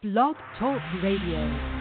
Blog Talk Radio.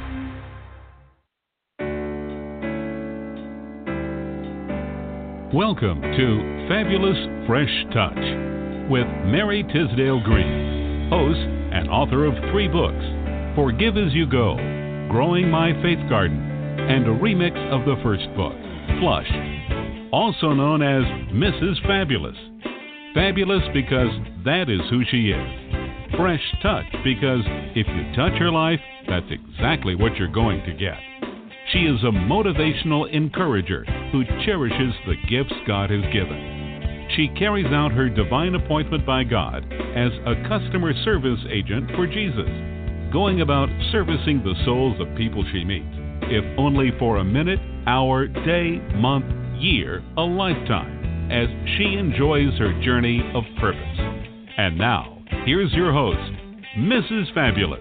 Welcome to Fabulous Fresh Touch with Mary Tisdale Green, host and author of 3 books, Forgive As You Go, Growing My Faith Garden, and a remix of the first book, Flush, also known as Mrs. Fabulous. Fabulous because that is who she is. Fresh Touch because if you touch her life, that's exactly what you're going to get. She is a motivational encourager who cherishes the gifts God has given. She carries out her divine appointment by God as a customer service agent for Jesus, going about servicing the souls of people she meets, if only for a minute, hour, day, month, year, a lifetime, as she enjoys her journey of purpose. And now, here's your host, Mrs. Fabulous.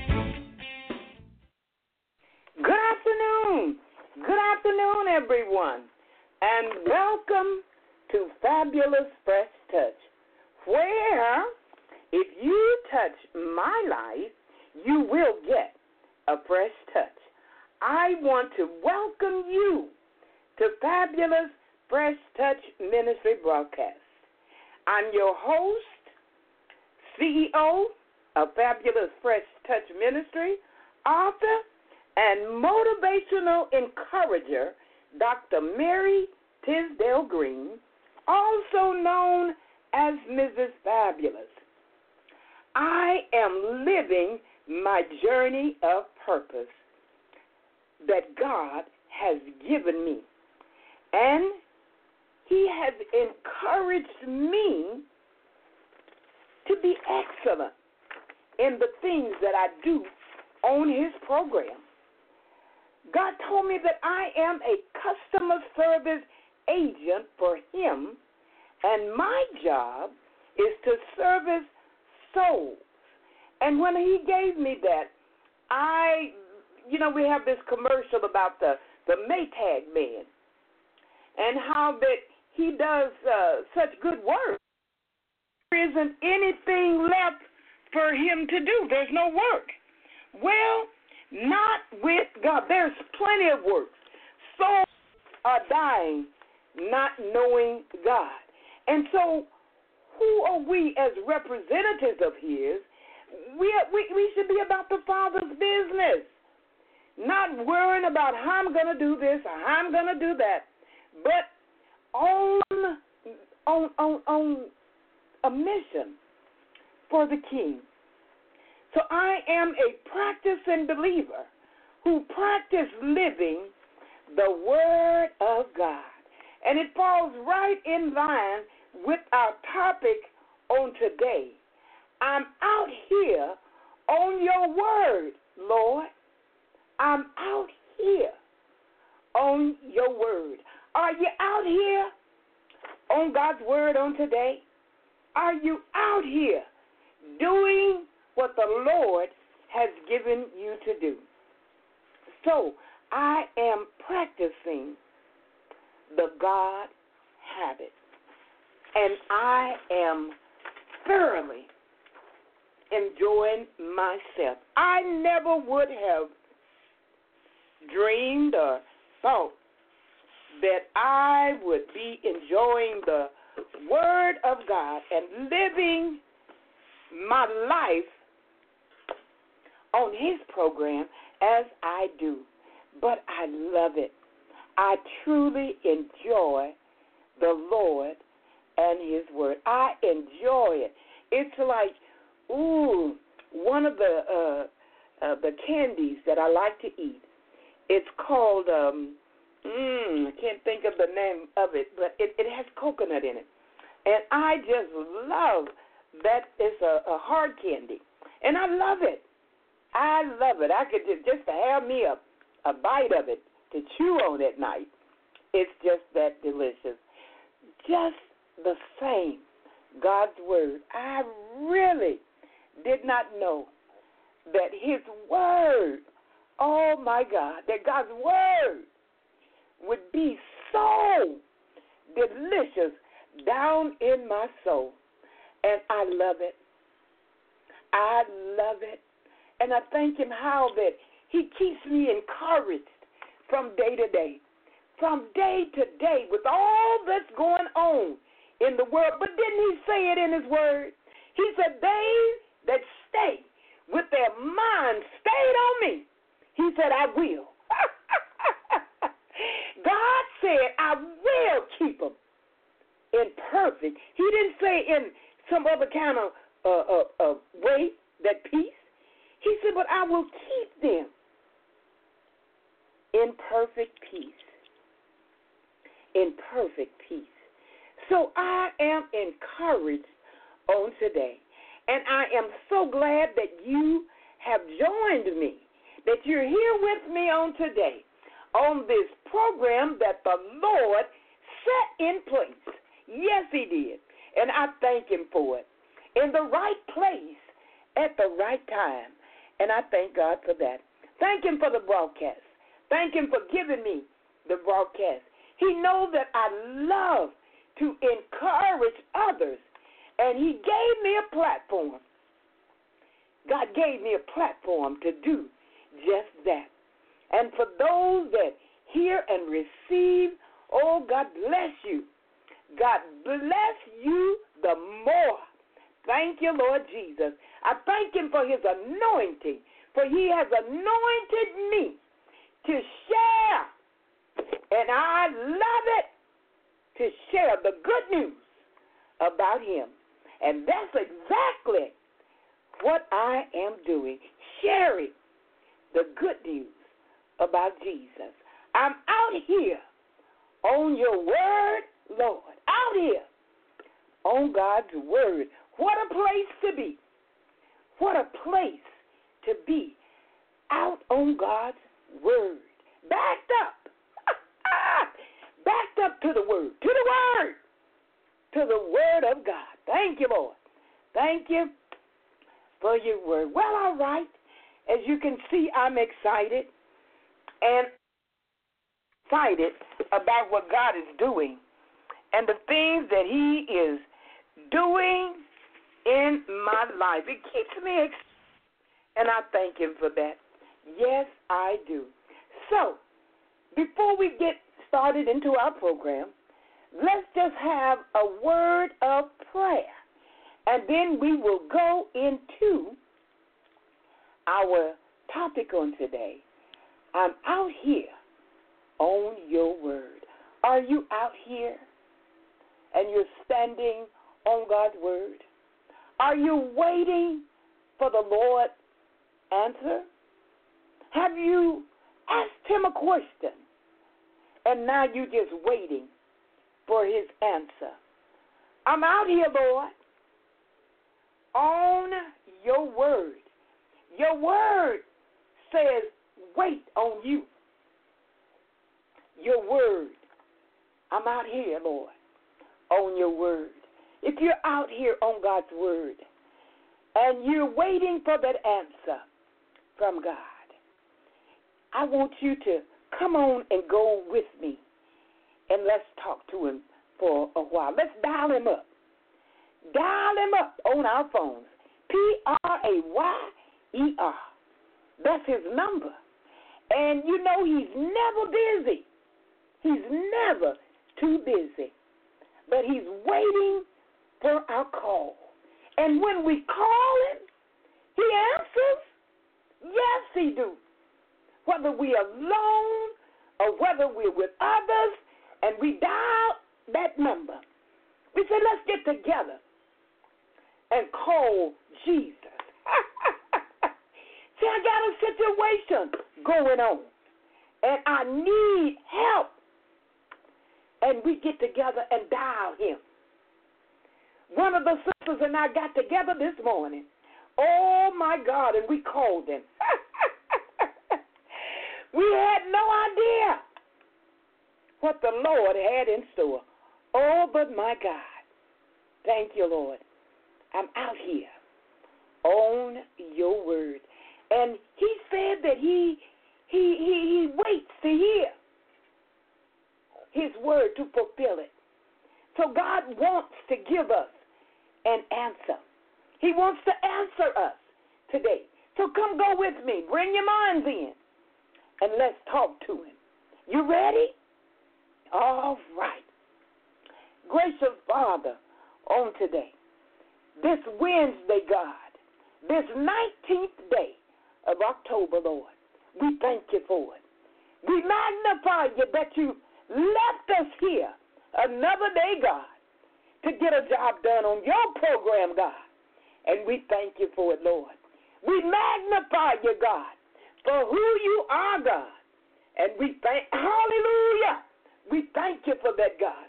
Good afternoon, everyone, and welcome to Fabulous Fresh Touch, where if you touch my life, you will get a fresh touch. I want to welcome you to Fabulous Fresh Touch Ministry Broadcast. I'm your host, CEO of Fabulous Fresh Touch Ministry, author, and motivational encourager, Dr. Mary Tisdale Green, also known as Mrs. Fabulous. I am living my journey of purpose that God has given me, and He has encouraged me to be excellent in the things that I do on His program. God told me that I am a customer service agent for Him, and my job is to service souls. And when He gave me that, we have this commercial about the Maytag man and how that he does such good work. There isn't anything left for him to do. There's no work. Well, not with God. There's plenty of work. Souls are dying not knowing God. And so who are we as representatives of His? We should be about the Father's business, not worrying about how I'm going to do this or how I'm going to do that, but on a mission for the King. So I am a practicing believer who practice living the Word of God. And it falls right in line with our topic on today. I'm out here on your Word, Lord. I'm out here on your Word. Are you out here on God's Word on today? Are you out here doing what the Lord has given you to do? So I am practicing the God habit, and I am thoroughly enjoying myself. I never would have dreamed or thought that I would be enjoying the Word of God and living my life on His program as I do. But I love it. I truly enjoy the Lord and His Word. I enjoy it. It's like, one of the candies that I like to eat. It's called, I can't think of the name of it, but it has coconut in it. And I just love that. It's a hard candy. And I love it. I love it. I could just to have me a bite of it to chew on at night. It's just that delicious. Just the same, God's Word. I really did not know that His Word, oh my God, that God's Word would be so delicious down in my soul. And I love it. I love it. And I thank him how that he keeps me encouraged from day to day. From day to day with all that's going on in the world. But didn't he say it in his word? He said, they that stay with their mind stayed on me. He said, I will. God said, I will keep them in perfect. He didn't say in some other kind of way, that peace. He said, but I will keep them in perfect peace. In perfect peace. So I am encouraged on today. And I am so glad that you have joined me, that you're here with me on today, on this program that the Lord set in place. Yes, he did. And I thank him for it. In the right place, at the right time. And I thank God for that. Thank him for the broadcast. Thank him for giving me the broadcast. He knows that I love to encourage others. And he gave me a platform. God gave me a platform to do just that. And for those that hear and receive, oh, God bless you. God bless you the more. Thank you, Lord Jesus. I thank him for his anointing, for he has anointed me to share. And I love it to share the good news about him. And that's exactly what I am doing, sharing the good news about Jesus. I'm out here on your word, Lord, out here on God's word. What a place to be. What a place to be out on God's word. Backed up. Backed up to the word. To the word. To the word of God. Thank you, Lord. Thank you for your word. Well, all right. As you can see, I'm excited and excited about what God is doing and the things that he is doing in my life. It keeps me excited, and I thank him for that. Yes, I do. So, before we get started into our program, let's just have a word of prayer, and then we will go into our topic on today. I'm out here on your word. Are you out here and you're standing on God's word? Are you waiting for the Lord's answer? Have you asked him a question and now you're just waiting for his answer? I'm out here, Lord, on your word. Your word says wait on you. Your word. I'm out here, Lord, on your word. If you're out here on God's word and you're waiting for that answer from God, I want you to come on and go with me and let's talk to him for a while. Let's dial him up. Dial him up on our phones. Prayer. That's his number. And you know he's never busy. He's never too busy. But he's waiting for our call. And when we call him, he answers. Yes, he do. Whether we're alone or whether we're with others, and we dial that number. We say, let's get together and call Jesus. See, I got a situation going on, and I need help. And we get together and dial him. One of the sisters and I got together this morning. Oh, my God, and we called him. We had no idea what the Lord had in store. Oh, but my God. Thank you, Lord. I'm out here on your word. And he said that he waits to hear his word to fulfill it. So God wants to give us an answer. He wants to answer us today. So come go with me. Bring your minds in, and let's talk to him. You ready? All right. Gracious Father, on today, this Wednesday, God, this 19th day of October, Lord, we thank you for it. We magnify you that you left us here another day, God, to get a job done on your program, God. And we thank you for it, Lord. We magnify you, God, for who you are, God. And we thank, hallelujah, we thank you for that, God.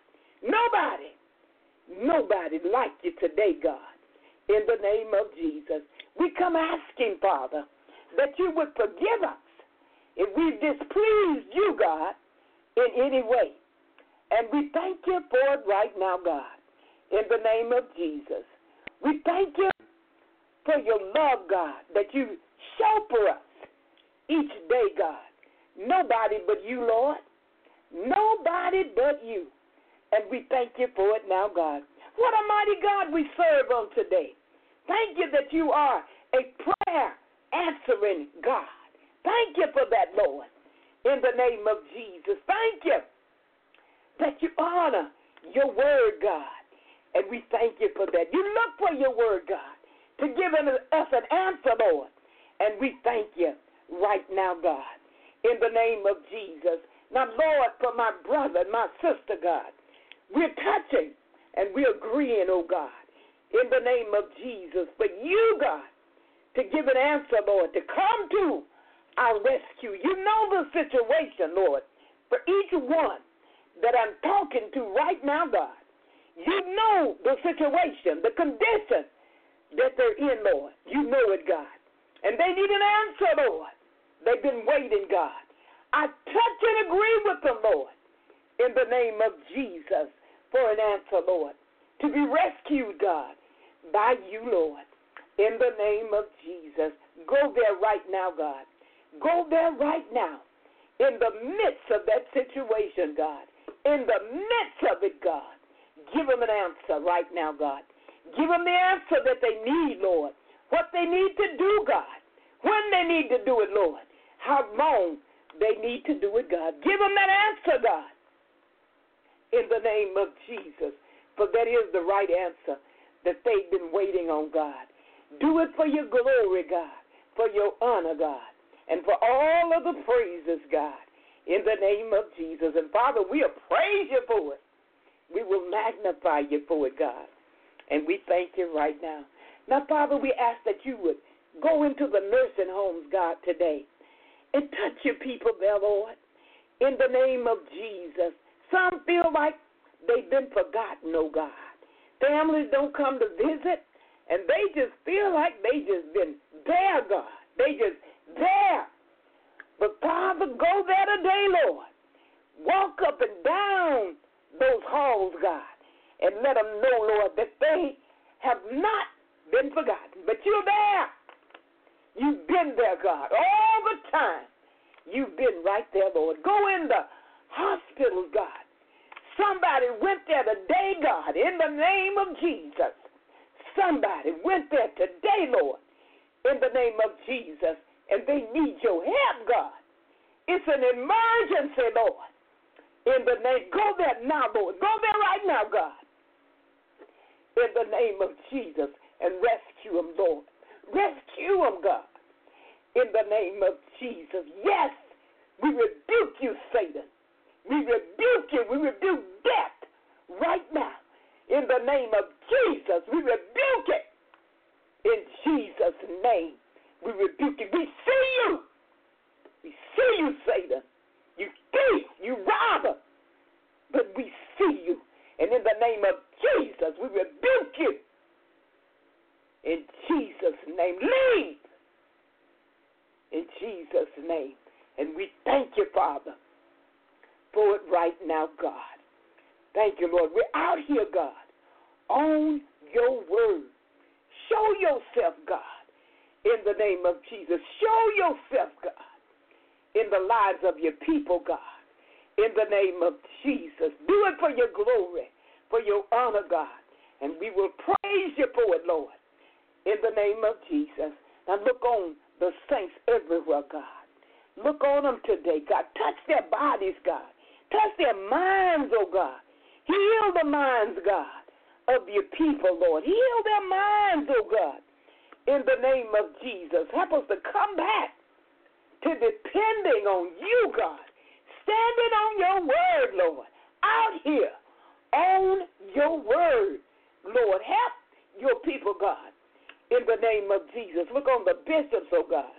Nobody like you today, God. In the name of Jesus, we come asking, Father, that you would forgive us if we've displeased you, God, in any way. And we thank you for it right now, God, in the name of Jesus. We thank you for your love, God, that you show for us each day, God. Nobody but you, Lord. Nobody but you. And we thank you for it now, God. What a mighty God we serve on today. Thank you that you are a prayer answering God. Thank you for that, Lord, in the name of Jesus. Thank you that you honor your word, God. And we thank you for that. You look for your word, God, to give us an answer, Lord. And we thank you right now, God, in the name of Jesus. Now, Lord, for my brother and my sister, God, we're touching and we're agreeing, oh God, in the name of Jesus, for you, God, to give an answer, Lord, to come to our rescue. You know the situation, Lord, for each one that I'm talking to right now, God. You know the situation, the condition that they're in, Lord. You know it, God. And they need an answer, Lord. They've been waiting, God. I touch and agree with them, Lord, in the name of Jesus, for an answer, Lord, to be rescued, God, by you, Lord, in the name of Jesus. Go there right now, God. Go there right now, in the midst of that situation, God. In the midst of it, God. Give them an answer right now, God. Give them the answer that they need, Lord. What they need to do, God. When they need to do it, Lord. How long they need to do it, God. Give them that answer, God. In the name of Jesus. For that is the right answer that they've been waiting on, God. Do it for your glory, God. For your honor, God. And for all of the praises, God. In the name of Jesus. And Father, we'll praise you for it. We will magnify you for it, God. And we thank you right now. Now, Father, we ask that you would go into the nursing homes, God, today. And touch your people there, Lord. In the name of Jesus. Some feel like they've been forgotten, oh God. Families don't come to visit, and they just feel like they just been there, God. They just there. But, Father, go there today, Lord. Walk up and down those halls, God, and let them know, Lord, that they have not been forgotten. But you're there. You've been there, God, all the time. You've been right there, Lord. Go in the hospitals, God. Somebody went there today, God, in the name of Jesus. Somebody went there today, Lord, in the name of Jesus, and they need your help, God. It's an emergency, Lord. In the name, go there now, Lord. Go there right now, God. In the name of Jesus, and rescue them, Lord. Rescue them, God. In the name of Jesus. Yes, we rebuke you, Satan. We rebuke you. We rebuke death right now. In the name of Jesus, we rebuke it. In Jesus' name, we rebuke it. We see you. We see you, Satan. You thief, you robber. But we see you. And in the name of Jesus, we rebuke you. In Jesus' name, leave. In Jesus' name. And we thank you, Father, for it right now, God. Thank you, Lord. We're out here, God, on your word. Show yourself, God, in the name of Jesus. Show yourself, God, in the lives of your people, God, in the name of Jesus. Do it for your glory, for your honor, God, and we will praise you for it, Lord, in the name of Jesus. Now look on the saints everywhere, God. Look on them today, God. Touch their bodies, God. Touch their minds, oh God. Heal the minds, God, of your people, Lord. Heal their minds, oh God, in the name of Jesus. Help us to come back to depending on you, God. Standing on your word, Lord. Out here on your word, Lord. Help your people, God, in the name of Jesus. Look on the bishops, oh God.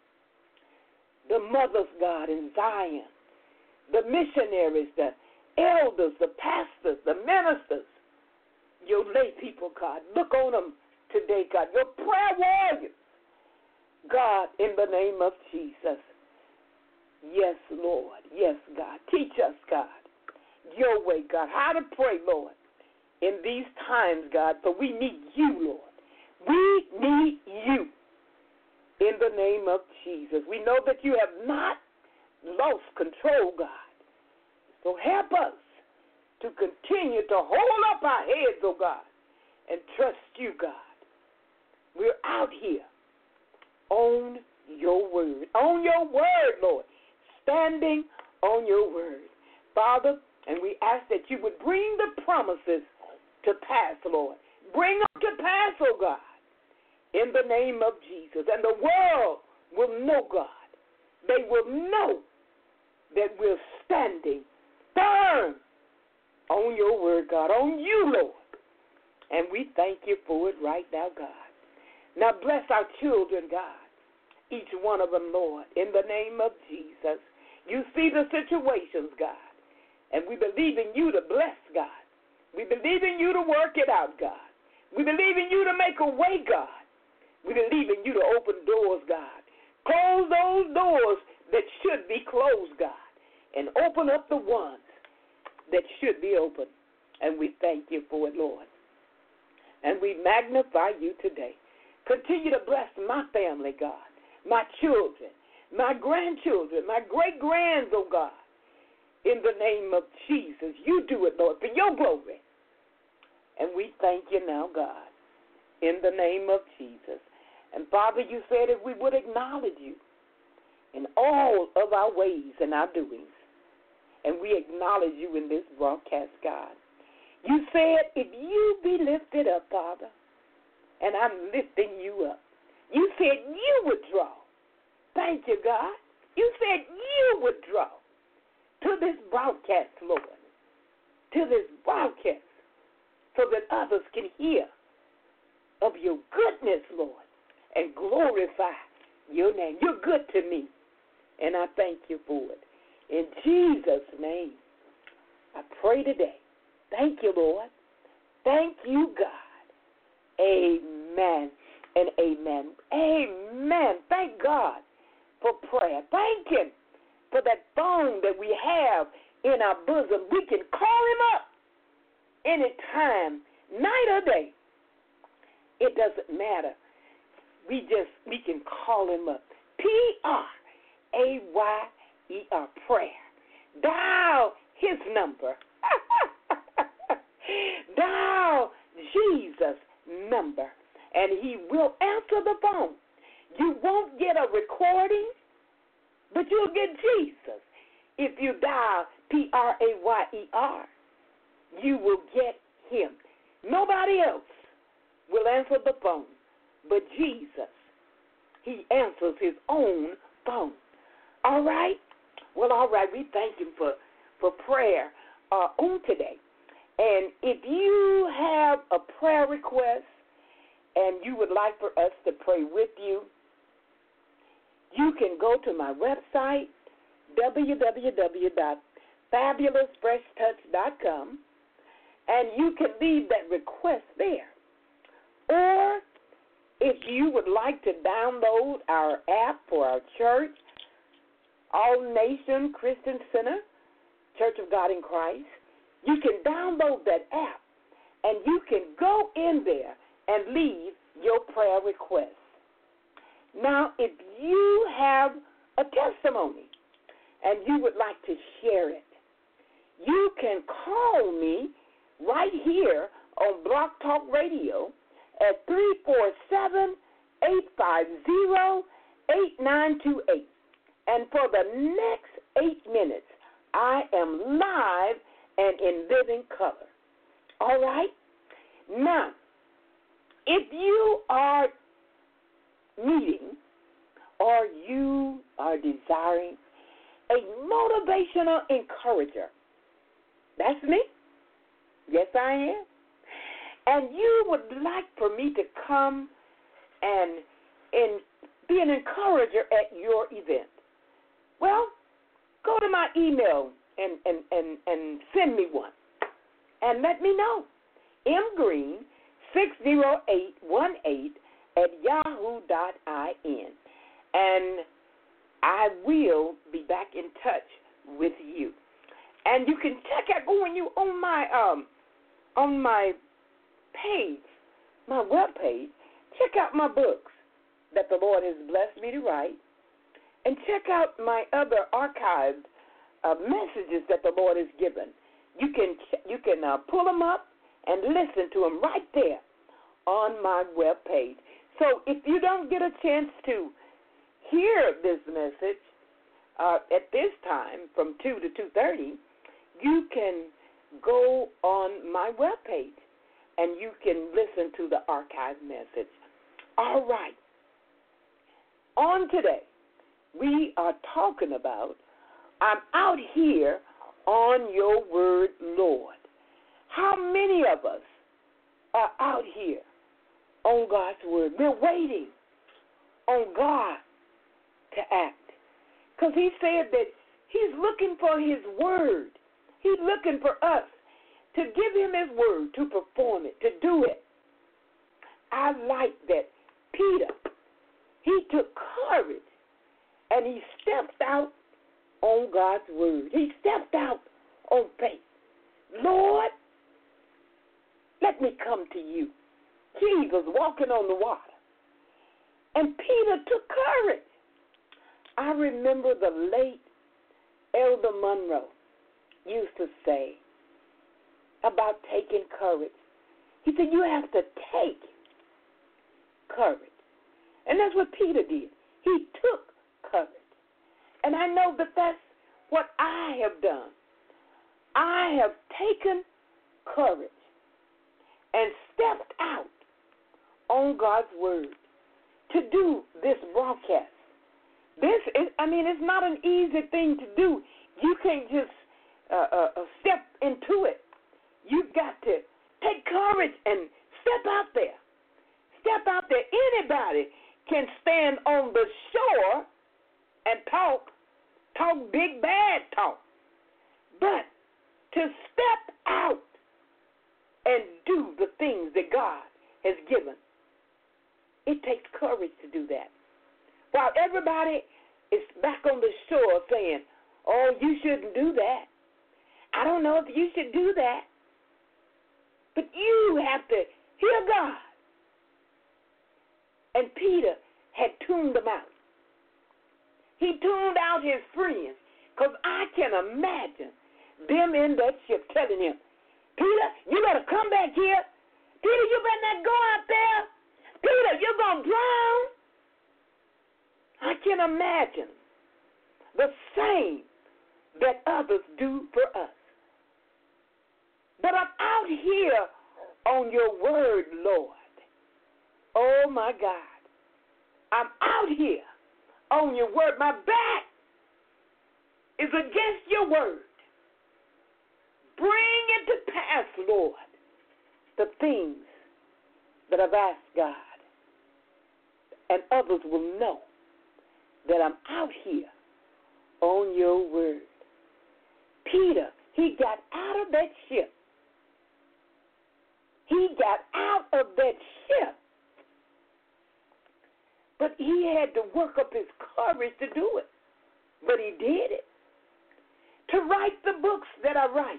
The mothers, God, in Zion. The missionaries, the elders, the pastors, the ministers. Your lay people, God. Look on them today, God. Your prayer warriors, God, in the name of Jesus. Yes, Lord. Yes, God. Teach us, God, your way, God, how to pray, Lord, in these times, God, for we need you, Lord. We need you in the name of Jesus. We know that you have not lost control, God. So help us to continue to hold up our heads, oh God, and trust you, God. We're out here on your word, Lord, standing on your word. Father, and we ask that you would bring the promises to pass, Lord. Bring them to pass, oh God, in the name of Jesus. And the world will know, God. They will know that we're standing firm on your word, God, on you, Lord. And we thank you for it right now, God. Now bless our children, God, each one of them, Lord, in the name of Jesus. You see the situations, God, and we believe in you to bless, God. We believe in you to work it out, God. We believe in you to make a way, God. We believe in you to open doors, God. Close those doors that should be closed, God, and open up the ones that should be open. And we thank you for it, Lord. And we magnify you today. Continue to bless my family, God, my children, my grandchildren, my great-grands, oh God, in the name of Jesus. You do it, Lord, for your glory. And we thank you now, God, in the name of Jesus. And, Father, you said if we would acknowledge you in all of our ways and our doings, and we acknowledge you in this broadcast, God. You said if you be lifted up, Father, and I'm lifting you up, you said you would draw. Thank you, God. You said you would draw to this broadcast, Lord, to this broadcast, so that others can hear of your goodness, Lord, and glorify your name. You're good to me, and I thank you for it. In Jesus' name, I pray today. Thank you, Lord. Thank you, God. Amen and amen. Amen. Thank God for prayer. Thank him for that phone that we have in our bosom. We can call him up anytime, night or day. It doesn't matter. We can call him up. P-R-A-Y-E-R, prayer. Dial his number. Dial Jesus' number, and he will answer the phone. You won't get a recording, but you'll get Jesus. If you dial P-R-A-Y-E-R, you will get him. Nobody else will answer the phone but Jesus. He answers his own phone. All right? Well, all right. We thank him for prayer on today. And if you have a prayer request and you would like for us to pray with you, you can go to my website, www.fabulousfreshtouch.com, and you can leave that request there. Or if you would like to download our app for our church, All Nation Christian Center, Church of God in Christ, you can download that app, and you can go in there and leave your prayer request. Now, if you have a testimony and you would like to share it, you can call me right here on Block Talk Radio at 347-850-8255. 8928. And for the next 8 minutes, I am live and in living color. All right? Now, if you are needing or you are desiring a motivational encourager, that's me. Yes, I am. And you would like for me to come and be an encourager at your event. Well, go to my email and send me one. And let me know. mgreen60818@yahoo.in. And I will be back in touch with you. And you can check out when you on my page, my webpage, check out my books that the Lord has blessed me to write, and check out my other archived messages that the Lord has given. You can pull them up and listen to them right there on my webpage. So if you don't get a chance to hear this message at this time from 2 to 2:30, you can go on my webpage and you can listen to the archived message. All right. On today, we are talking about, I'm out here on your word, Lord. How many of us are out here on God's word? We're waiting on God to act. Because he said that he's looking for his word. He's looking for us to give him his word, to perform it, to do it. I like that Peter, he took courage and he stepped out on God's word. He stepped out on faith. Lord, let me come to you. Jesus walking on the water. And Peter took courage. I remember the late Elder Monroe used to say about taking courage. He said, you have to take courage. And that's what Peter did. He took courage. And I know that that's what I have done. I have taken courage and stepped out on God's word to do this broadcast. This is, it's not an easy thing to do. You can't just step into it. You've got to take courage and step out there. Step out there. Anybody can stand on the shore and talk big bad talk. But to step out and do the things that God has given, it takes courage to do that. While everybody is back on the shore saying, oh, you shouldn't do that. I don't know if you should do that. But you have to hear God. And Peter had tuned them out. He tuned out his friends, because I can imagine them in that ship telling him, Peter, you better come back here. Peter, you better not go out there. Peter, you're going to drown. I can imagine the same that others do for us. But I'm out here on your word, Lord. Oh, my God. I'm out here on your word. My back is against your word. Bring into pass, Lord, the things that I've asked God. And others will know that I'm out here on your word. Peter, he got out of that ship. He got out of that ship. But he had to work up his courage to do it. But he did it. To write the books that I write,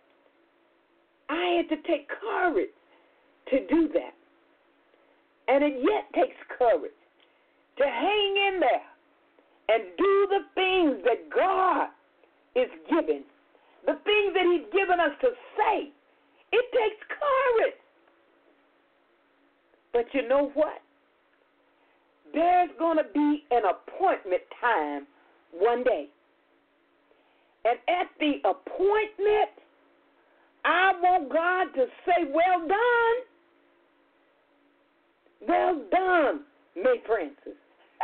I had to take courage to do that. And it yet takes courage to hang in there and do the things that God is giving, the things that he's given us to say. It takes courage. But you know what? there's going to be an appointment time one day. And at the appointment, I want God to say, well done. Well done, May Francis.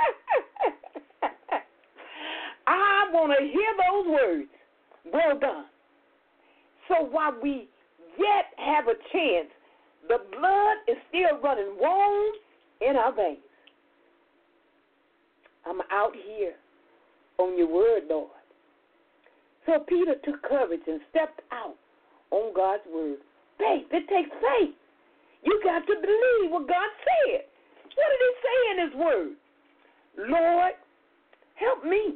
I want to hear those words. Well done. So while we yet have a chance, the blood is still running warm in our veins. I'm out here on your word, Lord. So Peter took courage and stepped out on God's word. Faith, it takes faith. You got to believe what God said. What did he say in his word? Lord, help me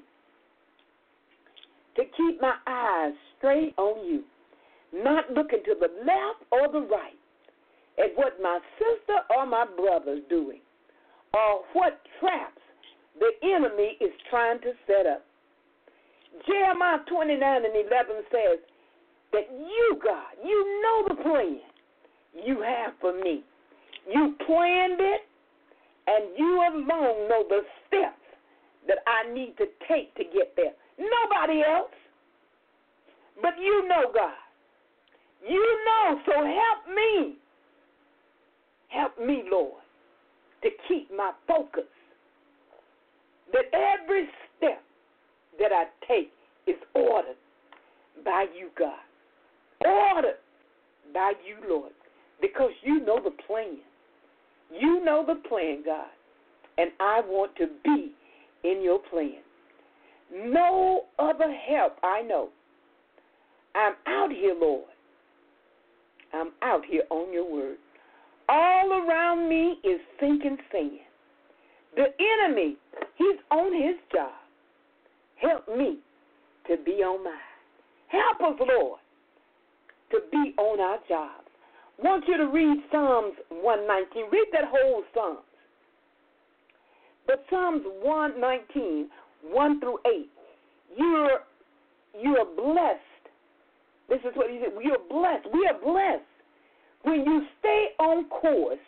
to keep my eyes straight on you, not looking to the left or the right at what my sister or my brother's doing or what traps the enemy is trying to set up. Jeremiah 29:11 says that you, God, you know the plan you have for me. You planned it, and you alone know the steps that I need to take to get there. Nobody else. But you know, God. You know, so help me. Help me, Lord, to keep my focus. That every step that I take is ordered by you, God. Ordered by you, Lord, because you know the plan. You know the plan, God, and I want to be in your plan. No other help I know. I'm out here, Lord. I'm out here on your word. All around me is sinking sand. The enemy, he's on his job. Help me to be on mine. Help us, Lord, to be on our jobs. I want you to read Psalms 119. Read that whole Psalms. But Psalms 119, 1 through 8, you are blessed. This is what he said. You're blessed. We are blessed when you stay on course,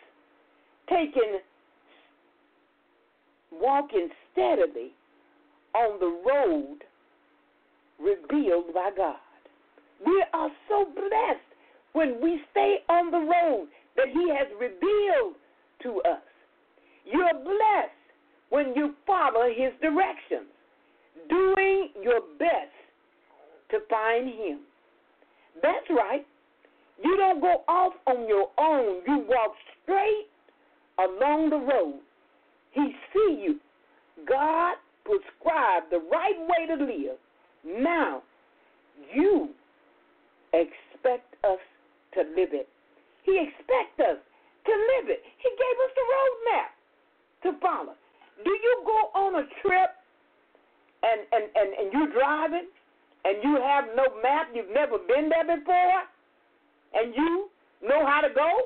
walking steadily on the road revealed by God. We are so blessed when we stay on the road that he has revealed to us. You're blessed when you follow his directions, doing your best to find him. That's right. You don't go off on your own. You walk straight along the road. He see you. God prescribed the right way to live. Now, you expect us to live it. He expects us to live it. He gave us the roadmap to follow. Do you go on a trip and you're driving and you have no map, you've never been there before, and you know how to go?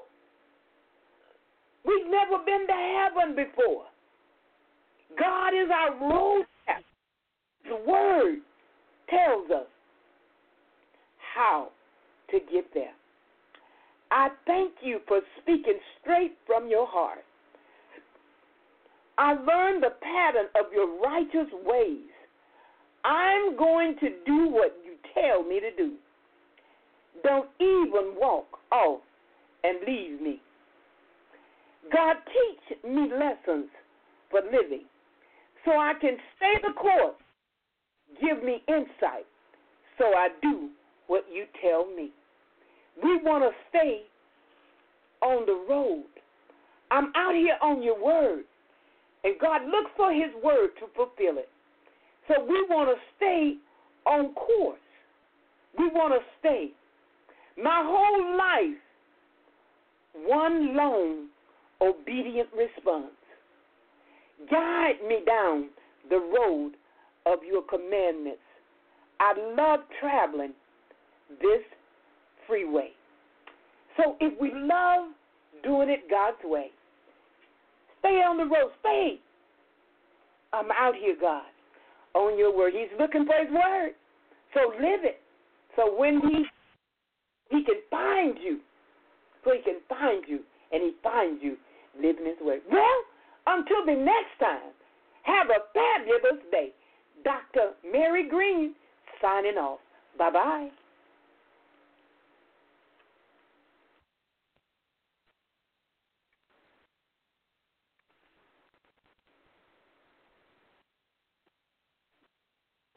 We've never been to heaven before. God is our roadmap. The Word tells us how to get there. I thank you for speaking straight from your heart. I learned the pattern of your righteous ways. I'm going to do what you tell me to do. Don't even walk off and leave me. God, teach me lessons for living so I can stay the course. Give me insight so I do what you tell me. We want to stay on the road. I'm out here on your word, and God looks for his word to fulfill it. So we want to stay on course. We want to stay. My whole life, one long obedient response. Guide me down the road of your commandments. I love traveling this freeway. So if we love doing it God's way, stay on the road. Stay. I'm out here, God, on your word. He's looking for his word. So live it. So when he can find you, so he can find you, and he finds you living his word. Well, Until the next time, have a fabulous day. Dr. Mary Green signing off. Bye-bye.